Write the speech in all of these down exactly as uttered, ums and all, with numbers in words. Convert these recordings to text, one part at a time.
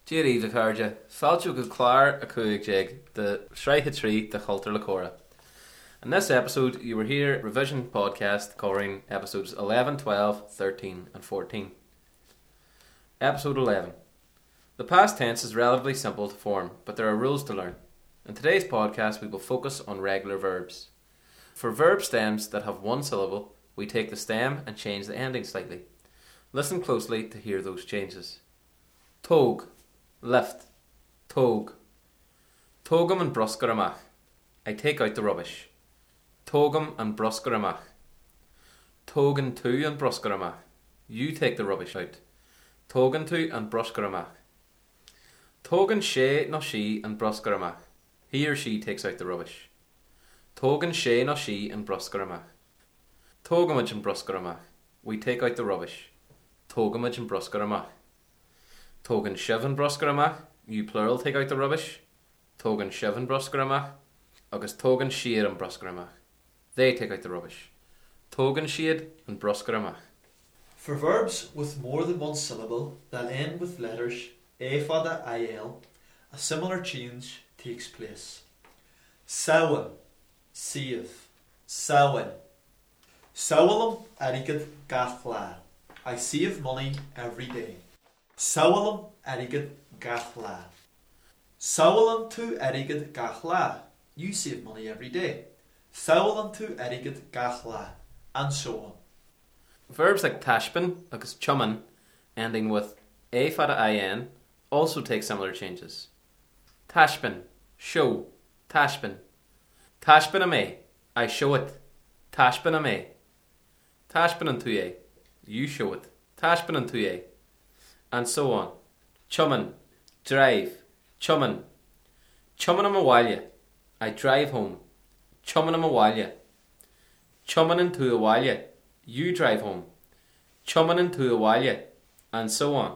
Jerry the Carja, Falcho go Clar a Kuig Jig, the Shrike Tree, the Halter Lacora. In this episode, you were here revision podcast covering episodes eleven, twelve, thirteen, and fourteen. Episode eleven. The past tense is relatively simple to form, but there are rules to learn. In today's podcast, we will focus on regular verbs. For verb stems that have one syllable, we take the stem and change the ending slightly. Listen closely to hear those changes. Tog, lift, tog. Togum and bruscaramach. I take out the rubbish. Togum and bruscaramach. Togan to and bruscaramach. You take the rubbish out. Togan to and bruscaramach. Togan she no she and bruscaramach. He or she takes out the rubbish. Togan she no she and bruscaramach. Togamage and bruscaramach. We take out the rubbish. Togamage and bruscaramach. Togan shiv and bruscaramach. You plural take out the rubbish. Togan shiv and bruscaramach. August togan shear and bruscaramach. They take out the rubbish. Togan shead and bruscaramach. For verbs with more than one syllable that end with letters A fada il, a similar change takes place. Sawan, save, sawan. Sawalam arigid gachla. I save money every day. Sawalam arigid gachla. Sawalam tu arigid gachla. You save money every day. Sawalam tu arigid gachla. And so on. Verbs like tashpin, agus chuman, ending with a fada in, also take similar changes. Tashpin, show, tashpin. Tashpin a me, I show it. Tashpin a me. Tashpin and tuye, you show it. Tashpin and tuye. And so on. Chuman, drive, chuman. Chuman a mawalya, I drive home. Chuman a mawalya. Chuman and tuye, you drive home. Chuman and tuye, and so on.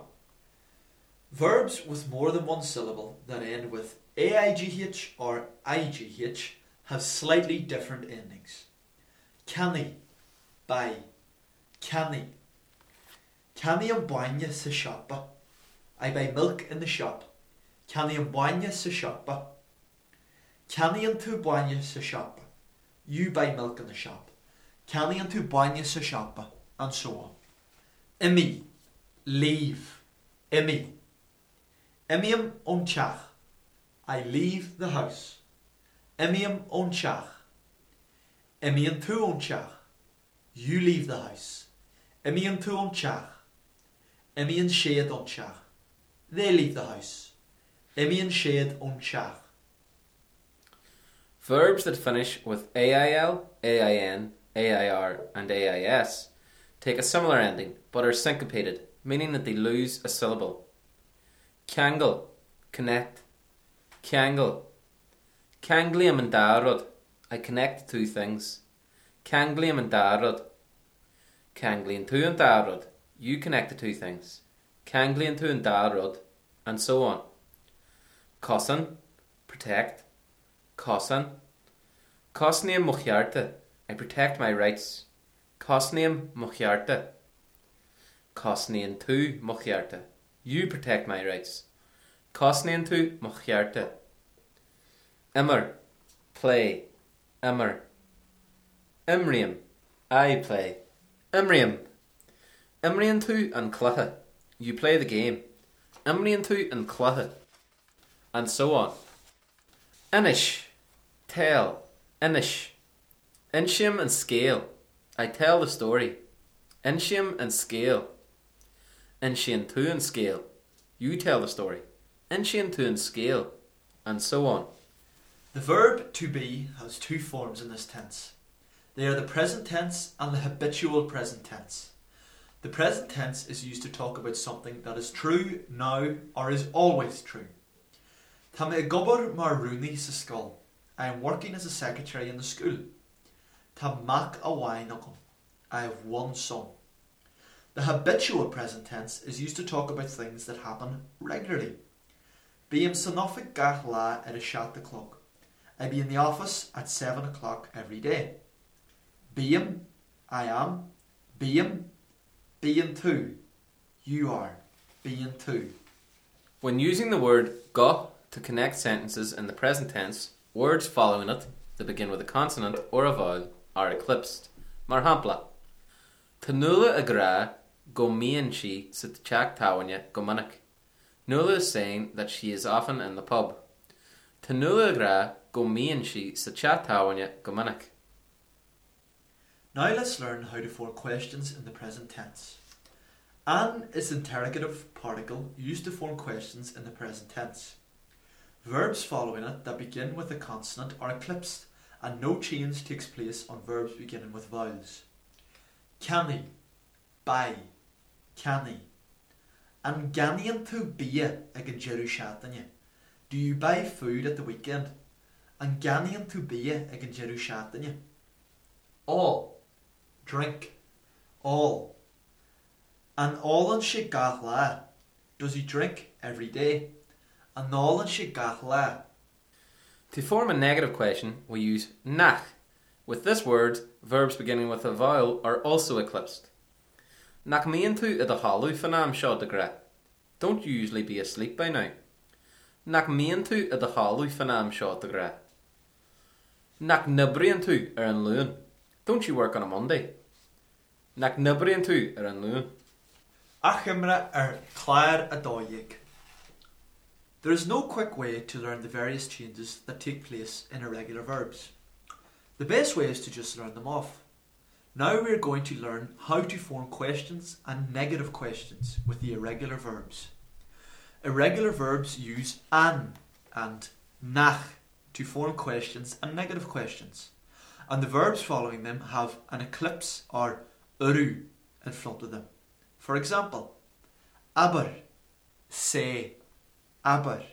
Verbs with more than one syllable that end with aigh or igh have slightly different endings. Canny, buy, canny. Canny an bainne sa shoppa. I buy milk in the shop. Canny an bainne sa shoppa. Canny an tu bainne sa shoppa. You buy milk in the shop. Canny an tu bainne sa shoppa, and so on. Imi, leave, imi. Imiam on chach. I leave the house. Imiam on chach. Imian tu on chach. You leave the house. Imian tu on chach. Imian shade on chach. They leave the house. Imian shade on chach. Verbs that finish with ail, ain, air, and ais take a similar ending but are syncopated, meaning that they lose a syllable. Kangle, connect. Kangle. Kangliam and darod. I connect two things. Kangliam and darod. Kanglian two and darod. You connect the two things. Kanglian two and darod. And so on. Cossan, protect. Cossan. Cosniam mochiarte. I protect my rights. Cosniam mochiarte. Cosnian two mochiarte. You protect my rights. Cosnian tu mochiarte. Immer, play. Immer. Imriam, I play. Imriam. Imrian tu and clutha. You play the game. Imrian tu and clutha. And so on. Inish, tell. Inish. Inshiam and scale. I tell the story. Inshiam and scale. Inshian two and scale. You tell the story. Inshian two and scale. And so on. The verb to be has two forms in this tense. They are the present tense and the habitual present tense. The present tense is used to talk about something that is true now or is always true. Tá mé gobar mar rúni sa skol. I am working as a secretary in the school. Tá mac a wine agam. I have one son. The habitual present tense is used to talk about things that happen regularly. Bíam sanofic gach la at a shot the clock. I be in the office at seven o'clock every day. Bíam, I am. Bíam, being two. You are. Being two. When using the word go to connect sentences in the present tense, words following it that begin with a consonant or a vowel are eclipsed. Mar hampla. Tá nula a gra go mian si sa teach táhaine go minic. Nula is saying that she is often in the pub. Tá nula a gra go mian si sa teach táhaine go minic. Now let's learn how to form questions in the present tense. An is the interrogative particle used to form questions in the present tense. Verbs following it that begin with a consonant are eclipsed and no change takes place on verbs beginning with vowels. Canny, buy, canny. An ganian tu bia ag an jeru shatanya. Do you buy food at the weekend? An ganian tu bia ag an jeru shatanya. All, drink, all. An all an she gath la. Does he drink every day? An all an she gath la. To form a negative question, we use nach. With this word, verbs beginning with a vowel are also eclipsed. Nach mian tu i the halu fanam seo de gra. Don't you usually be asleep by now? Nach mian tu i the halu fanam seo de gra. Nach nibrian tu ar an luan. Don't you work on a Monday? Nach nibrian tu ar an luan. Achimra er clair a dóig. There is no quick way to learn the various changes that take place in irregular verbs. The best way is to just learn them off. Now we are going to learn how to form questions and negative questions with the irregular verbs. Irregular verbs use an and nach to form questions and negative questions, and the verbs following them have an eclipse or uru in front of them. For example, aber, say, aber.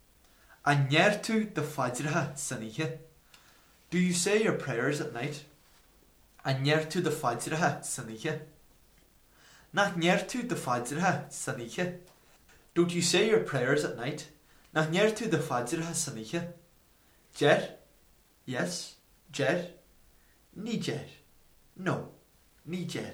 Anyertu de fajrha sanihe. Do you say your prayers at night? Anyertu de fajrha sanihe. Nach nyertu de fajrha sanihe. Don't you say your prayers at night? Nach nyertu de fajrha sanihe. Jer, yes, jer. Ni jer, no, ni jer.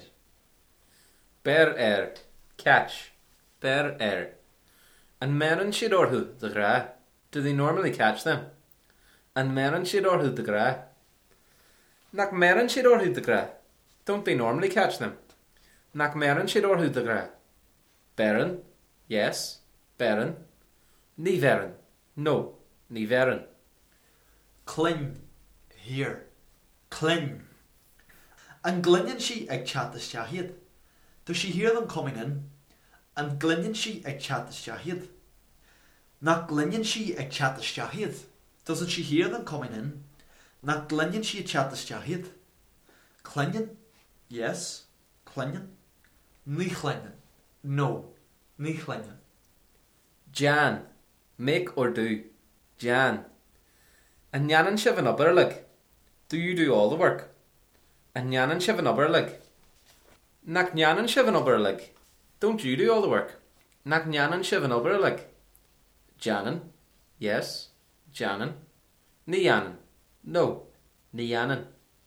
Ber er, catch, ber er. And meron siad orthu de gra. Do they normally catch them? And meron siad orthu de gra. Nach meron siad orthu de gra. Don't they normally catch them? Nach meron siad orthu de gra. Beren, yes, beren. Ni veron, no, ni veron. Cling, here, cling. And glinian she ag chatas shahid. Does she hear them coming in? And glinian she ag chatas shahid. Nach glinian she ag chatas shahid. Doesn't she hear them coming in? Nach glinian she ag chatas shahid. Klinian, yes, klinian. Ni klinian, no, ni klinian. Jan, make or do. Jan. And nyanan shivan uberlig. Do you do all the work? And nyanan shivan uberlig. Nach nyanan shivan uberlig. Don't you do all the work? Nach nyanan shivan uberlig. Janan, yes, Janan. Nianan, no, Nianan.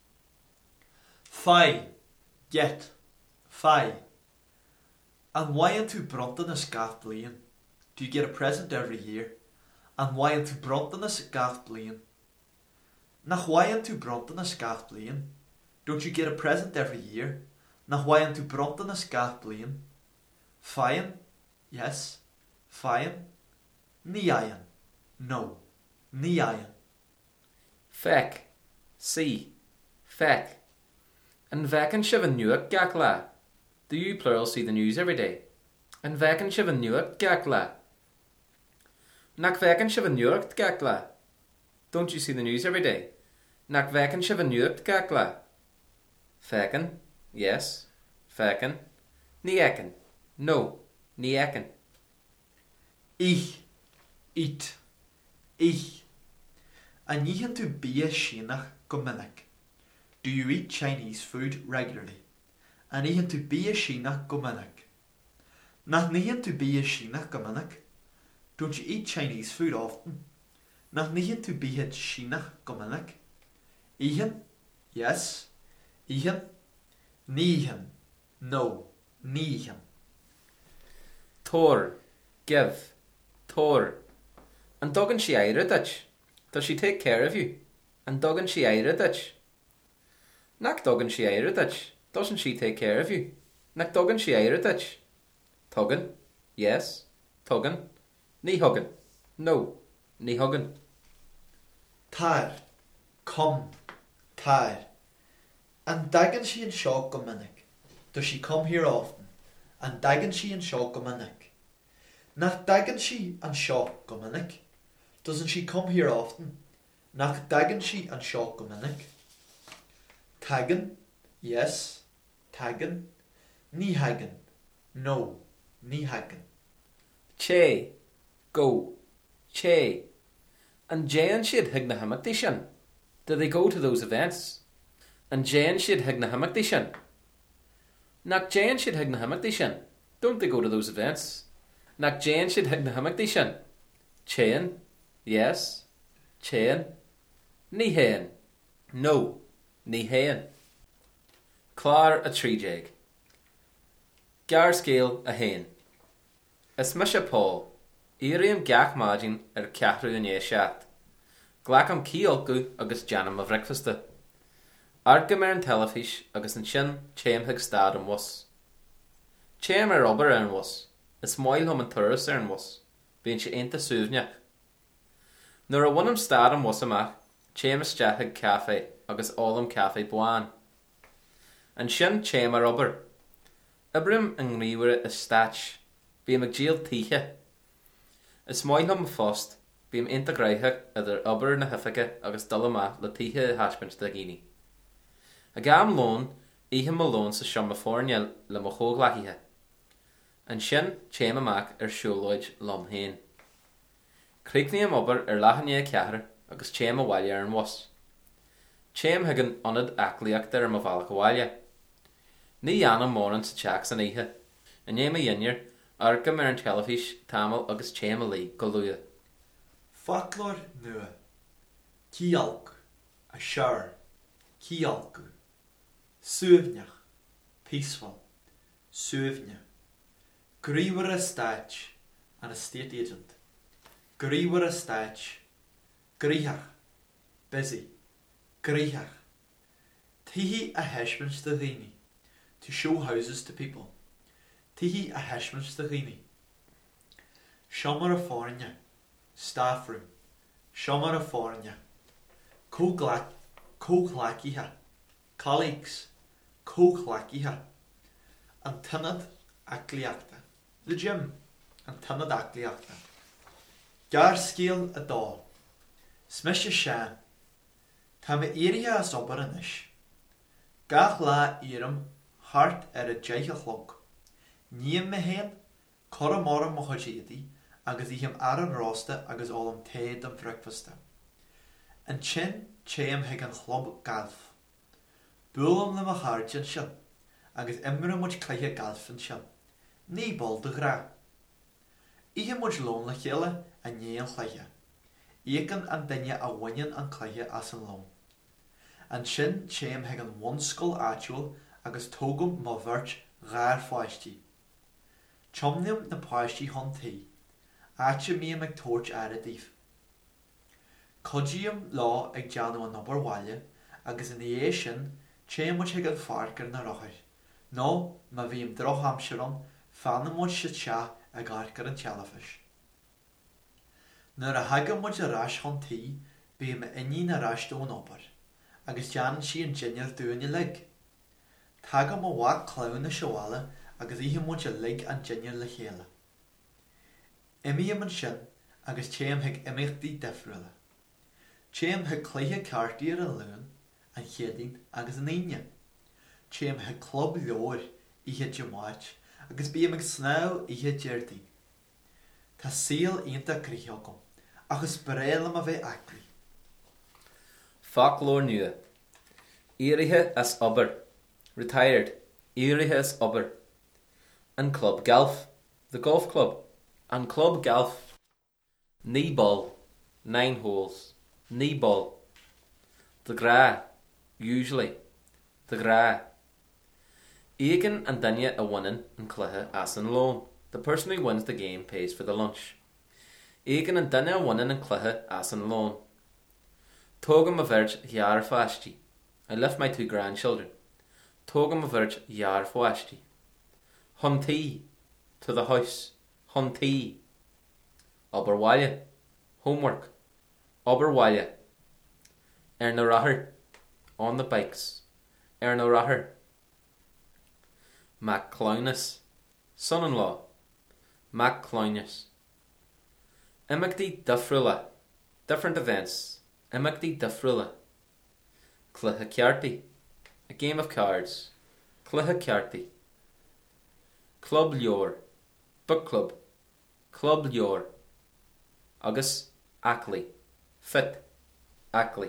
Fai, get, fai. And why into Bronton a scath blian? Do you get a present every year? And why into Bronton a scath blian? Nach why into Bronton a scath blian? Don't you get a present every year? Nach why into Bronton a scath blian? Fayan, yes, fayan. Niayan, no, niayan. Feck, see, feck. And vecan shivan nuak gakla. Do you plural see the news every day? And vecan shivan nuak gakla. Nak vecan shivan nuak gakla. Don't you see the news every day? Nak vecan shivan nuak gakla. Fecan, yes, fecan. Niekan, no, niekan. Ich, eat, ich. And ye to be a shinach gominik. Do you eat Chinese food regularly? And ye to be a shinach gominik. Nach nihin to be a shinach gominik. Don't you eat Chinese food often? Nach nihin to be a shinach gominik. Ihan, yes. Ihan, nihan, no, nihan. Tor, give, Tor. And dogan she eire ditch. Does she take care of you? And dogan she eire ditch. Nak dogan she eire ditch. Doesn't she take care of you? Nak dogan she eire ditch. Tuggin. Yes. Tuggin. Ní huggin. No. Ní huggin. Tar. Come. Tar. And dagan she in shock go minnick. Does she come here often? And dagan she in shock go minnick. Nach dagan she and shock go minnick. Doesn't she come here often? Nach dagan she and shock go minnick. Tagan. Yes. Tagan. Ní hagan. No. Ní hagan. Che. Go. Che. And Jane she'd hig na hammock dishan. Do they go to those events? And Jane she'd hig na hammock dishan. Nak Jane she'd hig na hammock dishan. Don't they go to those events? Nak Jane she'd hig na hammock dishan. Chain. Yes. Chain. Ní hain. No. Ní hain. Clar a tree jeg. Gar scale a hain. Is misha Paul. Iriam gach magin er ceathrú in é seat. Glacham ciolcu agus janam a breakfasta. Arga mer an telefis agus an sin chéim hig stad an was. Chéim er ober an was. Is moil hom an thuras an was. Bín se einta súvneach. Nor a wanam stad an was amach, chéim is jahig cafe agus olam cafe buan. An sin chéim er ober. Ibrim an riwere is stach. Bím ag giel tiche. Is moil hom fost. Bím einta greithig idir ober na hifige agus dulama le tiche hashpins da gini. A gam loan, ihe me loan sa siom fornia le mo choglaiche. An sin chéim amach ar siúlóid lom hain. Creigní am ober ar lachanie ceathar agus chéim a bhaile ar an was. Chéim higan onad acliach dar am a bhalach a bhaile. Ní anam móran sa teach san ihe. An éim a dhinir, arga mar an telefis tamil agus chéim a lí go luia. Fatlor nua. Cialc. A shar. Cialcu. Suivneach. Peaceful. Suivne. Gríwer a stach. An a state agent. Gríwer a stach. Gríhach. Busy. Gríhach. Tihi a heshmens de ghini. To show houses to people. Tihi a heshmens de ghini. Shomar a fornia. Staff room. Shomar a fornia. Co-glak. Co-clakiha. Colleagues. Co-clakiha. An tynad acliachta. The gym. An tynad acliachta. Gar scale a dá. Smish a shan. Tá me éria as ober an ish. Gach la iram hart er a jaicha chlog. Niem me hen, coramora mo chojedi, agus ihim aran rosta agus olam teid am breakfasta. An chin cheim hig an chlob galf. Bulam le ma harjan shan, agus imra much clayha galfan shan. Ní bol de gra. Ihe much loon le chile an nien clayha. Egan an dinja a winyan an clayha as an loon. An sin cheim hig an one skull actual agus togum ma virch rar fáistí. Chomnium na páistí hon tí. Ache mi meg torch aradíf. Codium lá ag janu an obar whaile agus in é sin cheim much hig an farker na rochir. No, ma bhím droch amseron fanna much sit sha ag arcar an telefish. Nuair a haga much a rash hon tí, bí me inni na rash do an obar. Agus janan si an ginger dúine lig. Taga mo wak clown na shawala agus ihe much a lig an ginger le chéle. Imi am an sin agus chéim hig imich di defrila. Chéim hig clayhe carti ar an loon an chédin agus an inye. Chéim hig club leor ihe jamaach agus bí amig snau ihe jerdin. Tá seal einta crichogum agus breil am a bheith acri. Fak lor nua. Irihe as ober. Retired. Irihe as ober. And club golf. The golf club. And club golf. Knee ball. Nine holes. Knee ball. The gra. Usually. The gra. Egan and Danya a winning and clutha as an loan. The person who wins the game pays for the lunch. Egan an duine bhaineann an cluiche as an lón. Tógam a bhirt hear fáistí. I left my two grandchildren. Tógam a bhirt hear fáistí. Huntí, to the house. Huntí. Oberwalya, homework. Oberwalya. Er na rather, on the bikes. Er na rather. Mac Clownus, son-in-law. Mac Clownus. Imagdi Dufrula, different events. Imagdi Dufrula. Cluiche Ceartaí, a game of cards. Cluiche Ceartaí. Club Leor, book club. Club Leor. Agus Ackley, fit. Ackley.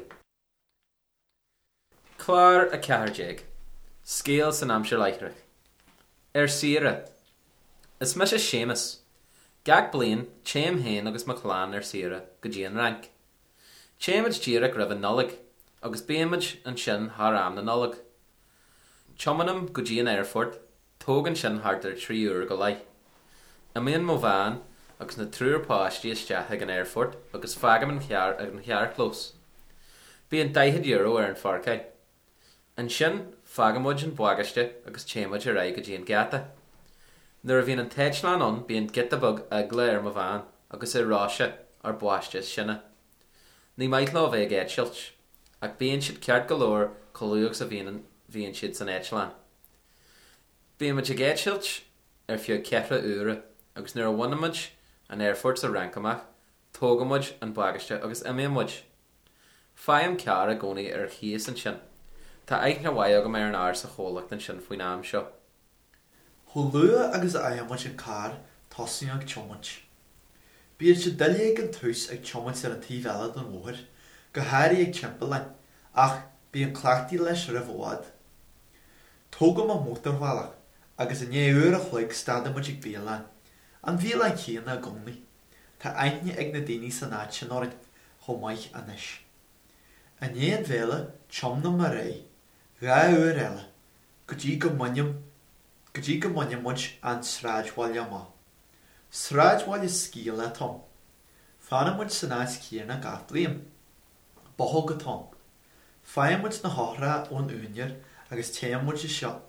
Clar a Caharjeg, scale san Amshire Leichrich. Er Sierra. Is mis a Seamus. Gag Blaine, Chaim Hain agus McLaren er Sierra, go Jean rank. Chaimid Jirach raibh an nullig, agus Baimid an sin har am na nullig. Chomanam go Jean Airfort, tógan sin hartar trí úr go lai. Amíon mo bhain, agus na trúr páistí is deach ag an Airfort, agus fagam an chear ag an chear clós. Bí an daithid euro ar an farcaid. An sin, fagamid an buagaiste agus chaimid ar aig go Jean gata. Nuair a bhíon an teitlan on, bíon gitabug agla ar mo bhain, agus i ráise ar buaiste sinna. Ní maitlá bheith ag éitsilt, ag bíon siad ceart golóir colúach sa bhíon bhíon siad san éitlan. Bíon muid ag éitsilt ar fiú ceithre úra, agus nuair a bhainamid an Airfort sa rankamach, tógamid an buagaiste agus imíomid. Fáim cear a gcónaí ar chias an sin. Tá eich na bhaid agam ar an air sa cholacht an sin faoin am seo. Chulua agus ayamid an car tosaí ag chomid. Bíad se duile ag an tús ag chomid ar an tíhheile don mhóir, go háirí ag timpalain, ach bí an clachtaí leis ribh óad. Tógam a mótarhhalach, agus in é uair a chluig stadamid ag bíalain, an bhíalain chéanna a gcónaí. Tá aithne ag na daoine san áit sin orin chomaich anis. An é an bhéile chomna mar ré, rá uair eile, go dtí go maineam go dtí go maineamid an sráidhhaile má. Sráidhhaile scíal le tom. Fanamid san áit chéanna gath bliam. Bothol go tom. Fáimid na háthra ón úinear agus téamid i seo.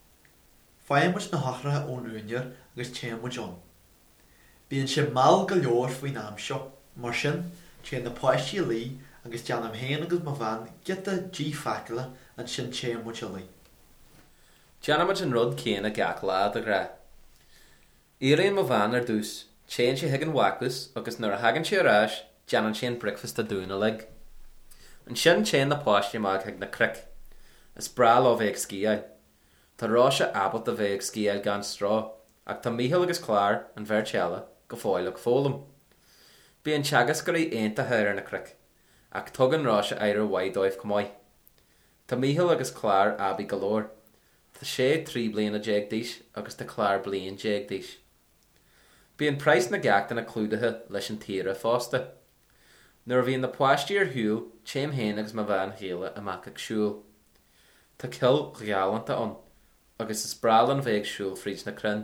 Fáimid na háthra ón úinear agus téamid ón. Bíonn sé mal go leor faoin am seo, mar sin té na páistí lí agus deanam héin agus má bhain gita dí facala an sin téamid a lí. Janamid an rud céan a gach lád a gra. Éiríonn mo bhain ar dús, chéan sé hiag an wacus agus nuair a hagann sé arás, deanan sé an breakfast a dúna lig. An sin chéan na páistí mag hiag na cric. Is brá lá bheith ag scíal. Tá rá sé abalt a bheith ag scíal gan strá, ach tá míhil agus clár an bheirteala go fáil ag fólam. Bí an teagas gur í aonta thuir na cric, ach tugann rá sé éire waidóibh cumáid. Tá míhil agus clár abí galóir. Tá sé trí blian a déag díos agus tá clár blian déag díos. Bí an preis na gachtain na clúdathe leis an tíre fásta. Nuair bhíon na páistí ar hiúil, téim héin agus má bhain chéile amach ag siúil. Tá cill gheallanta an, agus is bralan bheith ag siúil frís na crin.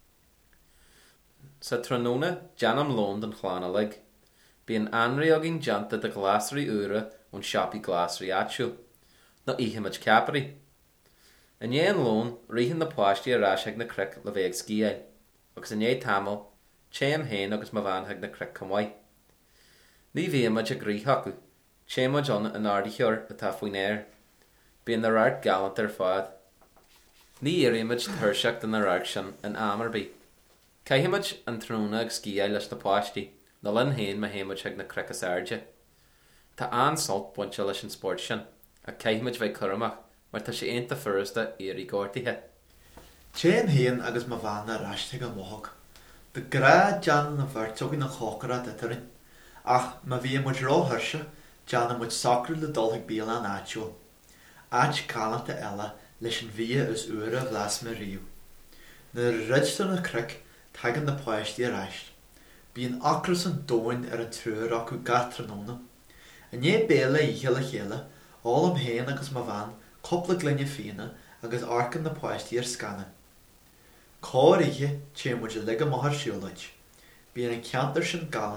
Sa tróna deanam lón den chlána lig. Bí an anraí agin deanta de glasraí úra ón siapaí glasraí áitiúil, nó íhamid caparí. In é an lón, rihan na páistí arás ag na cric le bheith ag scíal, agus in é tamil, téim héin agus má bhain ag na cric cumáid. Ní bhíamid ag rí hacu, téimid an an ardítheoir atá faoin air. Bíon na rart galant ar fád. Ní éiríomid thuirseach den na rart sin an amarbí. Caiimiid an tróna ag scíal leis na páistí, na linn héin má héimiid ag na cricas airde. Tá ansalt buinte leis an sport sin, a caiimiid bheith churamach, mar tá sé aonta furasta éirí górtaithe. Téan héan agus má bhain na ráiste go móthg. De gra dean na bhairteogaí na chócara ditarin, ach má bhí muid rá thuirse, deanna muid sacrú le dulthaigh bíal an áitiúil. Áit cálanta eile leis an bhí is uaire bhlas me riú. Na ridstar na cric tagan na páistí aráist. Bíon acras an dóin ar an trúr acu gatranóna. A né béla í chéile chéile, álam héin agus má bhain, coppla glunne féine agus arcan na páistí ar scanna. Cáir ihe té muid a lig a maithar siúlaid. Bíon an ceantar sin galanta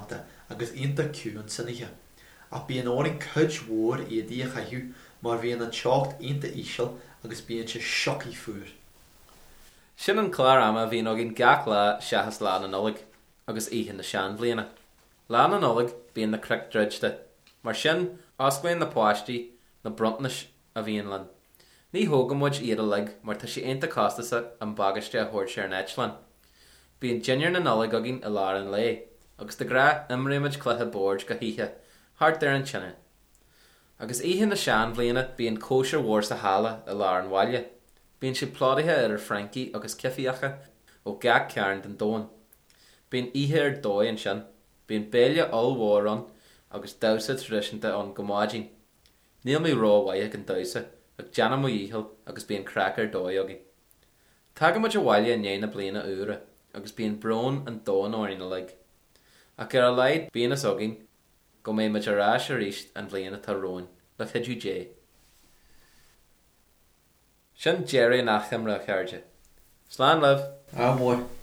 agus ionta cúan sanithe. Ach bíon áring cud mhór iadí a chaithú mar bhíon an teocht ionta íseal agus bíon se siocaí fuair. Sin an clár ama bhíon agin gach lá seachas lán an olig agus íhan na sean bliana. Lán an olig bíon na cric dreidte, mar sin osclainn na páistí na brontnis a bhíon lan. Ní hógammuid iad a lig mar tá sé ionta costasa an bagaiste a thuir sé ar neitlan. Bíon ginear na nolig agin a lár an lé, agus de gra imréimiid cluthe bord go hithe, hart ar an sinne. Agus íhan na sean bliana bíon kosher wór sa hala a lár an bhaile. Bíon si plódaithe ar Frankie agus cifiacha ó gach cearn den dóin. Bíon ihe ar dói an sin, bíon béile all mhór an agus dausa tradiisianta an gomáidín. Níl mé rá waithe an dausa, ag deanna mo íhil agus bíon crackar dói agin. Tagamuid a bhaile an néana bliana úra, agus bíon brón an dóin áirína lig. Ach ar a leid bíon as agin, go mé muid a rás a ríist an bliana tá róin, le chidú dé. Sin Jerry nach chimra a chairde. Slán love. Ah, mór.